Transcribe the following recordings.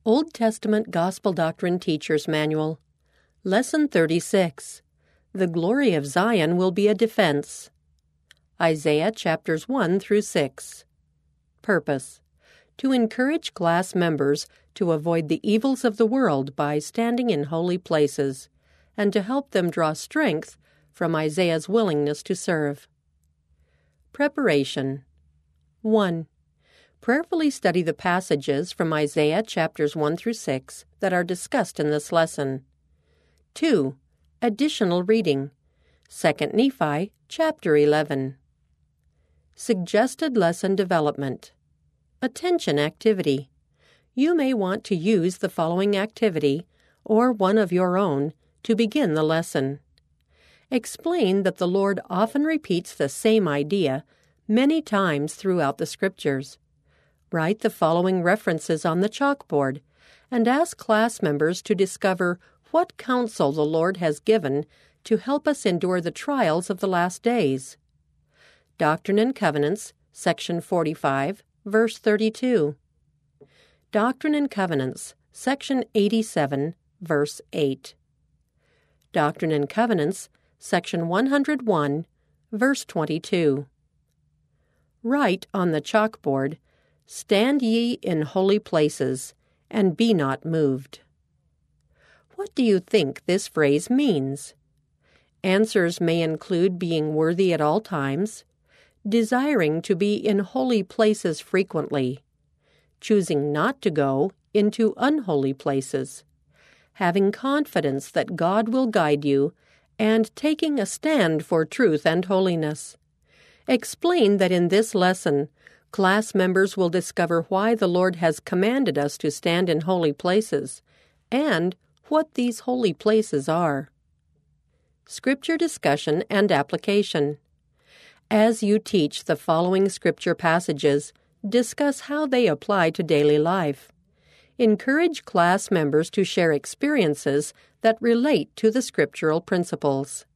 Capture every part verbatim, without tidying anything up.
Old Testament Gospel Doctrine Teacher's Manual, Lesson thirty-six, The Glory of Zion Will Be a Defense. Isaiah chapters one through six. Purpose: to encourage class members to avoid the evils of the world by standing in holy places, and to help them draw strength from Isaiah's willingness to serve. Preparation. one. Prayerfully study the passages from Isaiah chapters one through six that are discussed in this lesson. two. Additional reading. Second Nephi chapter eleven. Suggested lesson development. Attention activity. You may want to use the following activity, or one of your own, to begin the lesson. Explain that the Lord often repeats the same idea many times throughout the Scriptures. Write the following references on the chalkboard and ask class members to discover what counsel the Lord has given to help us endure the trials of the last days. Doctrine and Covenants, section forty-five, verse thirty-two. Doctrine and Covenants, section eighty-seven, verse eight. Doctrine and Covenants, section one hundred one, verse twenty-two. Write on the chalkboard, "Stand ye in holy places, and be not moved." What do you think this phrase means? Answers may include being worthy at all times, desiring to be in holy places frequently, choosing not to go into unholy places, having confidence that God will guide you, and taking a stand for truth and holiness. Explain that in this lesson, class members will discover why the Lord has commanded us to stand in holy places, and what these holy places are. Scripture discussion and application. As you teach the following scripture passages, discuss how they apply to daily life. Encourage class members to share experiences that relate to the scriptural principles.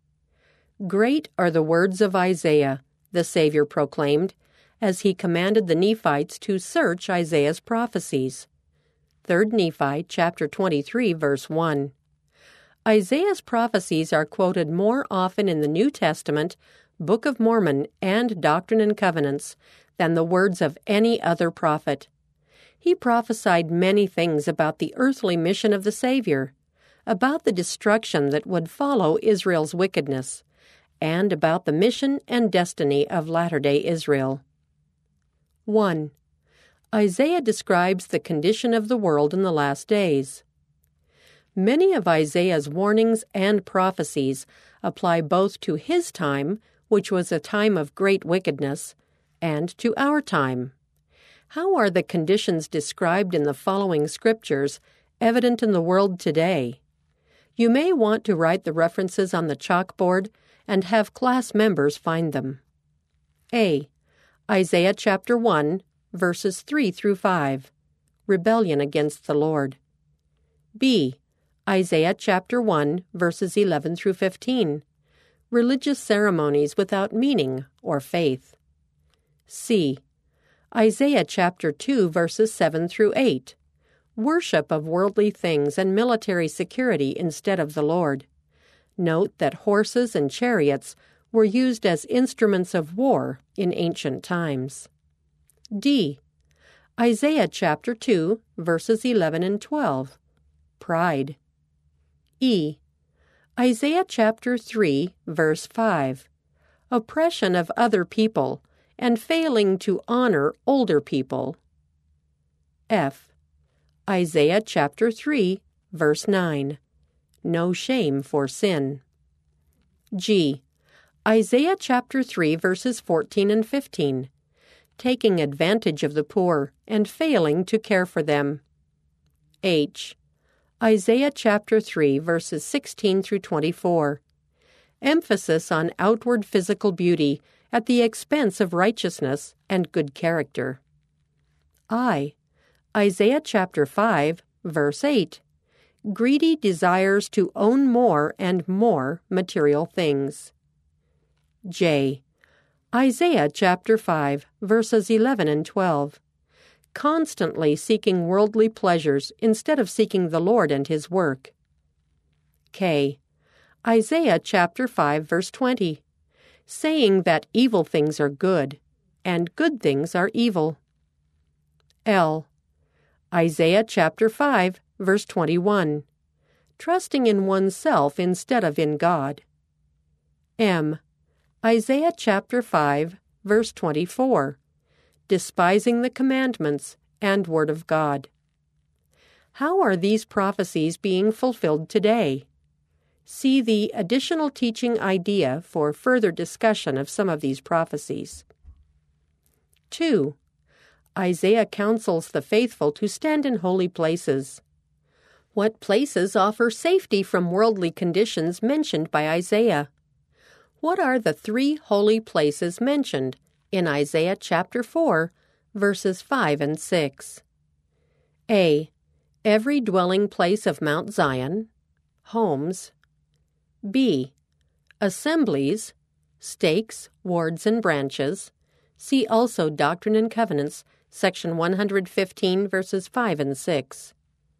Great are the words of Isaiah, the Savior proclaimed, as he commanded the Nephites to search Isaiah's prophecies. Third Nephi chapter twenty-three, verse one. Isaiah's prophecies are quoted more often in the New Testament, Book of Mormon, and Doctrine and Covenants than the words of any other prophet. He prophesied many things about the earthly mission of the Savior, about the destruction that would follow Israel's wickedness, and about the mission and destiny of latter-day Israel. one. Isaiah describes the condition of the world in the last days. Many of Isaiah's warnings and prophecies apply both to his time, which was a time of great wickedness, and to our time. How are the conditions described in the following scriptures evident in the world today? You may want to write the references on the chalkboard and have class members find them. A. Isaiah chapter one, verses three through five. Rebellion against the Lord. B. Isaiah chapter one, verses eleven through fifteen. Religious ceremonies without meaning or faith. C. Isaiah chapter two, verses seven through eight. Worship of worldly things and military security instead of the Lord. Note that horses and chariots were used as instruments of war in ancient times. D. Isaiah chapter two, verses eleven and twelve. Pride. E. Isaiah chapter three, verse five. Oppression of other people and failing to honor older people. F. Isaiah chapter three, verse nine. No shame for sin. G. Isaiah chapter three, verses fourteen and fifteen. Taking advantage of the poor and failing to care for them. H. Isaiah chapter three, verses sixteen through twenty-four. Emphasis on outward physical beauty at the expense of righteousness and good character. I. Isaiah chapter five, verse eight. Greedy desires to own more and more material things. J. Isaiah chapter five, verses eleven and twelve. constantly seeking worldly pleasures instead of seeking the Lord and His work. K. Isaiah chapter five, verse twenty, saying that evil things are good, and good things are evil. L. Isaiah chapter five, verse twenty-one, trusting in oneself instead of in God. M. Isaiah chapter five, verse twenty-four, despising the commandments and word of God. How are these prophecies being fulfilled today? See the additional teaching idea for further discussion of some of these prophecies. two. Isaiah counsels the faithful to stand in holy places. What places offer safety from worldly conditions mentioned by Isaiah? What are the three holy places mentioned in Isaiah chapter four, verses five and six? A. Every dwelling place of Mount Zion, homes. B. Assemblies, stakes, wards, and branches. See also Doctrine and Covenants, section one hundred fifteen, verses five and six.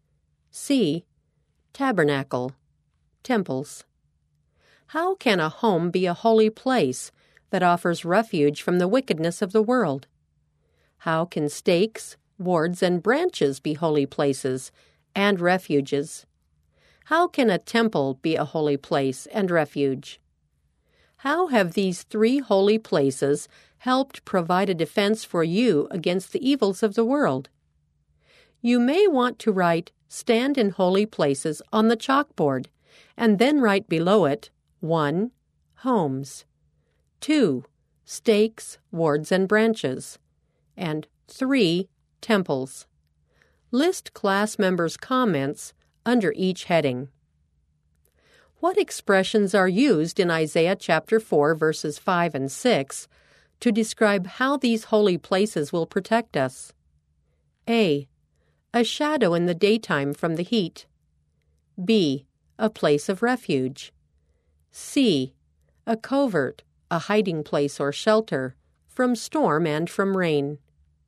C. Tabernacle, temples. How can a home be a holy place that offers refuge from the wickedness of the world? How can stakes, wards, and branches be holy places and refuges? How can a temple be a holy place and refuge? How have these three holy places helped provide a defense for you against the evils of the world? You may want to write "Stand in holy places" on the chalkboard, and then write below it one. Homes, two. Stakes, wards, and branches, and three. Temples. List class members' comments under each heading. What expressions are used in Isaiah chapter four, verses five and six to describe how these holy places will protect us? A. A shadow in the daytime from the heat. B. A place of refuge. C. A covert, a hiding place or shelter, from storm and from rain.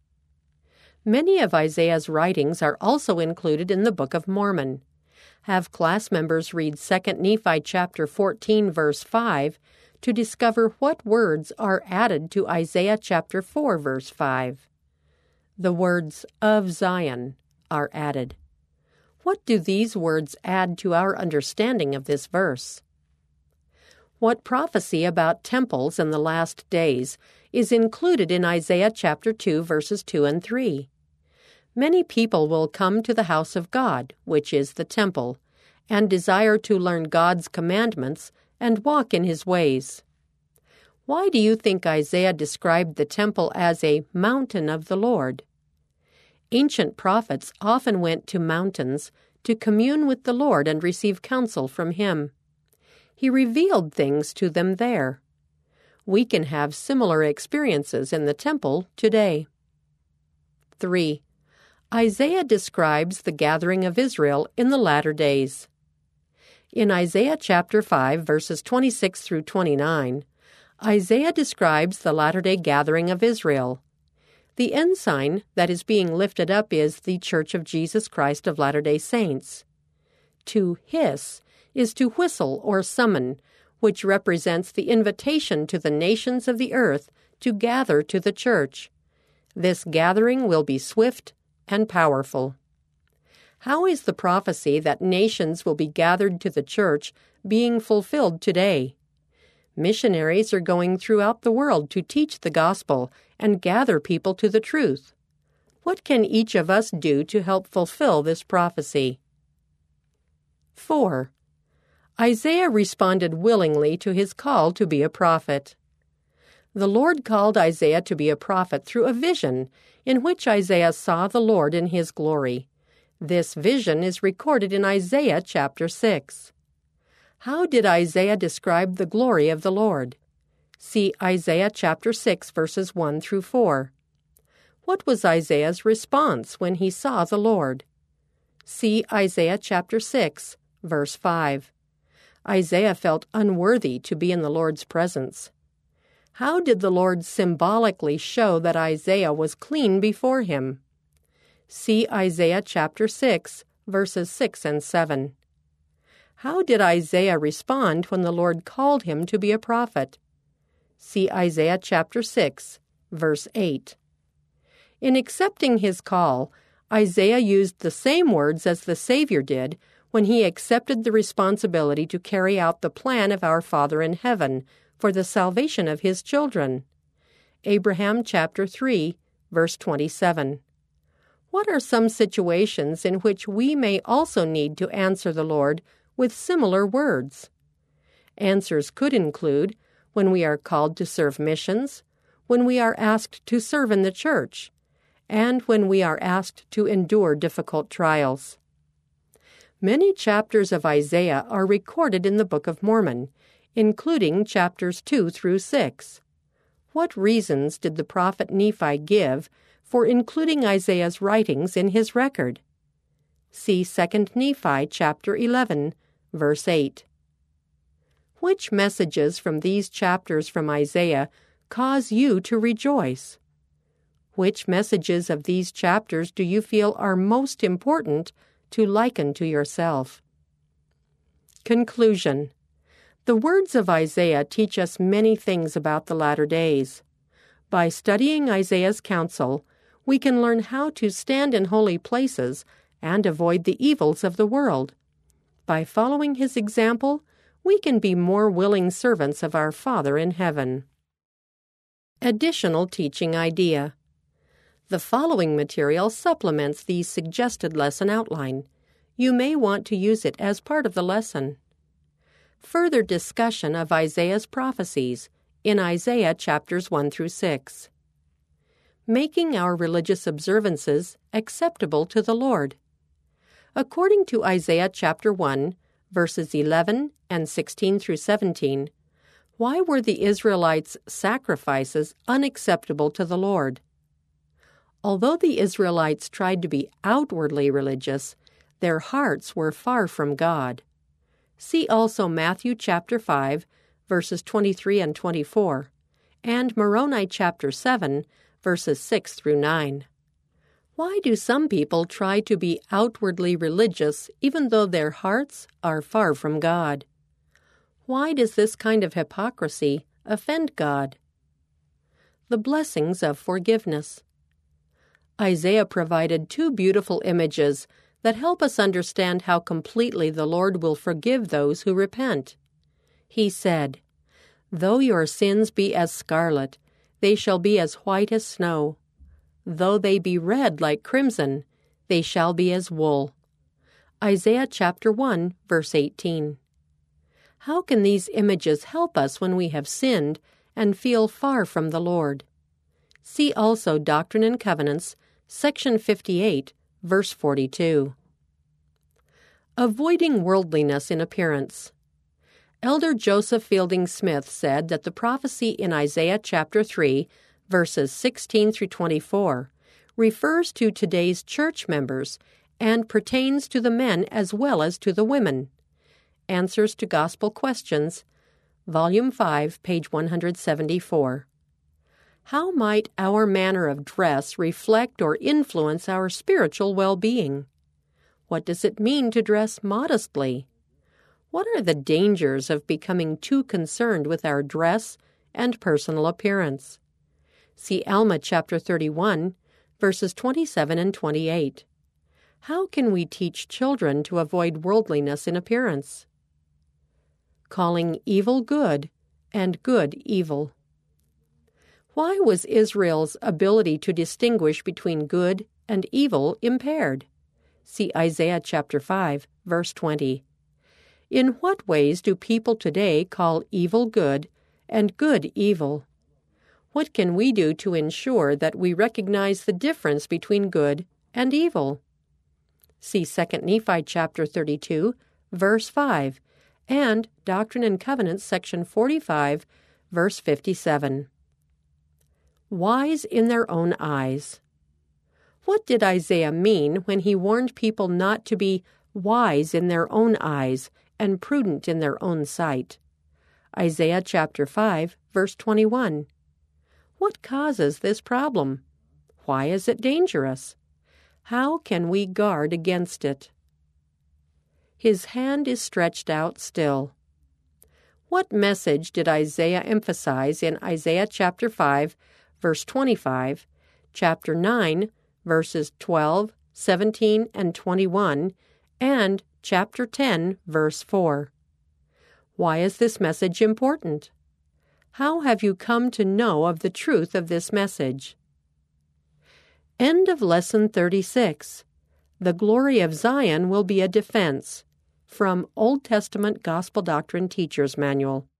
Many of Isaiah's writings are also included in the Book of Mormon. Have class members read Second Nephi chapter fourteen, verse five, to discover what words are added to Isaiah chapter four, verse five. The words "of Zion" are added. What do these words add to our understanding of this verse? What prophecy about temples in the last days is included in Isaiah chapter two, verses two and three? Many people will come to the house of God, which is the temple, and desire to learn God's commandments and walk in His ways. Why do you think Isaiah described the temple as a mountain of the Lord? Ancient prophets often went to mountains to commune with the Lord and receive counsel from Him. He revealed things to them there. We can have similar experiences in the temple today. three. Isaiah describes the gathering of Israel in the latter days. In Isaiah chapter five, verses twenty-six through twenty-nine, Isaiah describes the latter-day gathering of Israel. The ensign that is being lifted up is the Church of Jesus Christ of Latter-day Saints. To hiss is to whistle or summon, which represents the invitation to the nations of the earth to gather to the church. This gathering will be swift and powerful. How is the prophecy that nations will be gathered to the church being fulfilled today? Missionaries are going throughout the world to teach the gospel and gather people to the truth. What can each of us do to help fulfill this prophecy? four. Isaiah responded willingly to his call to be a prophet. The Lord called Isaiah to be a prophet through a vision in which Isaiah saw the Lord in His glory. This vision is recorded in Isaiah chapter six. How did Isaiah describe the glory of the Lord? See Isaiah chapter six, verses one through four. What was Isaiah's response when he saw the Lord? See Isaiah chapter six, verse five. Isaiah felt unworthy to be in the Lord's presence. How did the Lord symbolically show that Isaiah was clean before Him? See Isaiah chapter six, verses six and seven. How did Isaiah respond when the Lord called him to be a prophet? See Isaiah chapter six, verse eight. In accepting his call, Isaiah used the same words as the Savior did when he accepted the responsibility to carry out the plan of our Father in heaven for the salvation of his children. Abraham chapter three, verse twenty-seven. What are some situations in which we may also need to answer the Lord with similar words? Answers could include when we are called to serve missions, when we are asked to serve in the church, and when we are asked to endure difficult trials. Many chapters of Isaiah are recorded in the Book of Mormon, including chapters two through six. What reasons did the prophet Nephi give for including Isaiah's writings in his record? See Second Nephi chapter eleven, verse eight. Which messages from these chapters from Isaiah cause you to rejoice? Which messages of these chapters do you feel are most important to liken to yourself? Conclusion. The words of Isaiah teach us many things about the latter days. By studying Isaiah's counsel, we can learn how to stand in holy places and avoid the evils of the world. By following his example, we can be more willing servants of our Father in heaven. Additional teaching idea. The following material supplements the suggested lesson outline. You may want to use it as part of the lesson. Further discussion of Isaiah's prophecies in Isaiah chapters one through six. Making our religious observances acceptable to the Lord. According to Isaiah chapter one, verses eleven and sixteen through seventeen, why were the Israelites' sacrifices unacceptable to the Lord? Although the Israelites tried to be outwardly religious, their hearts were far from God. See also Matthew chapter five, verses twenty-three and twenty-four, and Moroni chapter seven, verses six through nine. Why do some people try to be outwardly religious even though their hearts are far from God? Why does this kind of hypocrisy offend God? The blessings of forgiveness. Isaiah provided two beautiful images that help us understand how completely the Lord will forgive those who repent. He said, "Though your sins be as scarlet, they shall be as white as snow. Though they be red like crimson, they shall be as wool." Isaiah chapter one, verse eighteen. How can these images help us when we have sinned and feel far from the Lord? See also Doctrine and Covenants, section fifty-eight, verse forty-two. Avoiding worldliness in appearance. Elder Joseph Fielding Smith said that the prophecy in Isaiah chapter three, verses sixteen through twenty-four, refers to today's church members and pertains to the men as well as to the women. Answers to Gospel Questions, Volume five, page one hundred seventy-four. How might our manner of dress reflect or influence our spiritual well-being? What does it mean to dress modestly? What are the dangers of becoming too concerned with our dress and personal appearance? See Alma chapter thirty-one, verses twenty-seven and twenty-eight. How can we teach children to avoid worldliness in appearance? Calling evil good and good evil. Why was Israel's ability to distinguish between good and evil impaired? See Isaiah chapter five, verse twenty. In what ways do people today call evil good and good evil? What can we do to ensure that we recognize the difference between good and evil? See Second Nephi chapter thirty-two, verse five, and Doctrine and Covenants section forty-five, verse fifty-seven. Wise in their own eyes. What did Isaiah mean when he warned people not to be wise in their own eyes and prudent in their own sight? Isaiah chapter five, verse twenty-one. What causes this problem? Why is it dangerous? How can we guard against it? His hand is stretched out still. What message did Isaiah emphasize in Isaiah chapter five, verse twenty-five, chapter nine, verses twelve, seventeen, and twenty-one, and chapter ten, verse four? Why is this message important? How have you come to know of the truth of this message? End of Lesson thirty-six. The Glory of Zion Will Be a Defense, from Old Testament Gospel Doctrine Teacher's Manual.